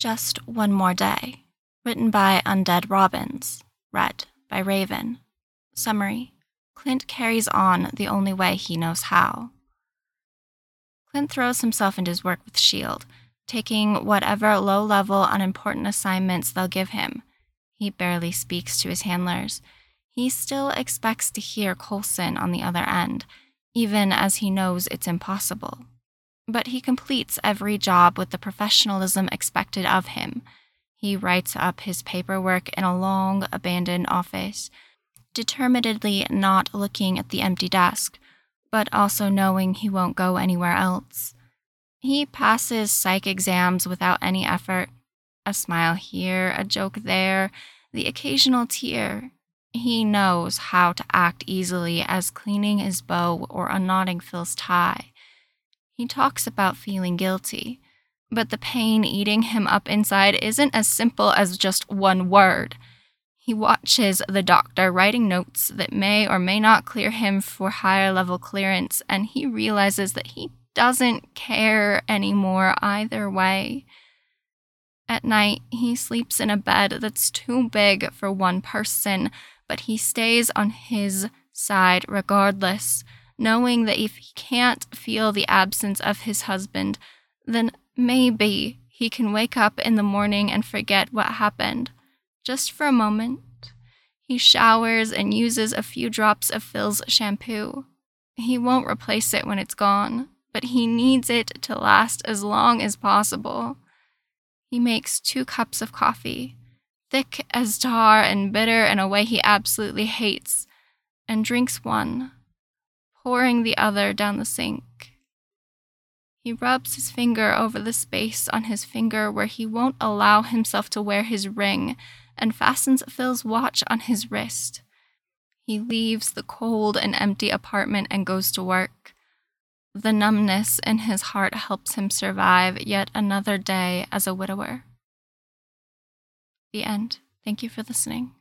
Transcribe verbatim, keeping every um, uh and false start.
Just One More Day, written by Undead Robins, read by Raven. Summary: Clint carries on the only way he knows how. Clint throws himself into his work with S H I E L D, taking whatever low-level, unimportant assignments they'll give him. He barely speaks to his handlers. He still expects to hear Coulson on the other end, even as he knows it's impossible. But he completes every job with the professionalism expected of him. He writes up his paperwork in a long, abandoned office, determinedly not looking at the empty desk, but also knowing he won't go anywhere else. He passes psych exams without any effort. A smile here, a joke there, the occasional tear. He knows how to act easily as cleaning his bow or unknotting Phil's tie. He talks about feeling guilty, but the pain eating him up inside isn't as simple as just one word. He watches the doctor writing notes that may or may not clear him for higher level clearance, and he realizes that he doesn't care anymore either way. At night, he sleeps in a bed that's too big for one person, but he stays on his side regardless, knowing that if he can't feel the absence of his husband, then maybe he can wake up in the morning and forget what happened. Just for a moment. He showers and uses a few drops of Phil's shampoo. He won't replace it when it's gone, but he needs it to last as long as possible. He makes two cups of coffee, thick as tar and bitter in a way he absolutely hates, and drinks one, pouring the other down the sink. He rubs his finger over the space on his finger where he won't allow himself to wear his ring, and fastens Phil's watch on his wrist. He leaves the cold and empty apartment and goes to work. The numbness in his heart helps him survive yet another day as a widower. The end. Thank you for listening.